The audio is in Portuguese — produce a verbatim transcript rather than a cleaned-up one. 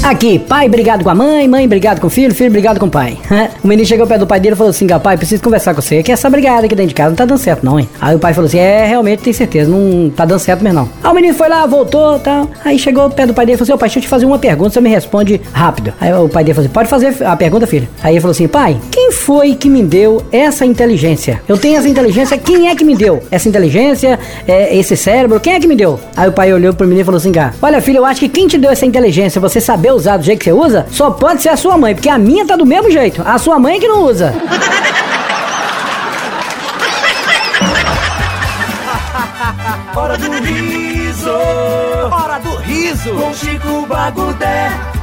Aqui, pai brigado com a mãe, mãe brigado com o filho, filho brigado com o pai. O menino chegou perto do pai dele e falou assim: pai, preciso conversar com você, que essa brigada aqui dentro de casa não tá dando certo não, hein? Aí o pai falou assim: é, realmente tem certeza, não tá dando certo mesmo não. Aí o menino foi lá, voltou e tal. Aí chegou perto do pai dele e falou assim: ô pai, deixa eu te fazer uma pergunta, você me responde rápido. Aí o pai dele falou assim: pode fazer a pergunta, filho. Aí ele falou assim: pai, quem foi que me deu essa inteligência? Eu tenho essa inteligência, quem é que me deu essa inteligência, é, esse cérebro, quem é que me deu? Aí o pai olhou pro menino e falou assim: cara, olha filho, eu acho que quem te deu essa inteligência, você saber usar do jeito que você usa, só pode ser a sua mãe, porque a minha tá do mesmo jeito, a sua mãe é que não usa. Hora do riso, hora do riso, com Chico Bagudé.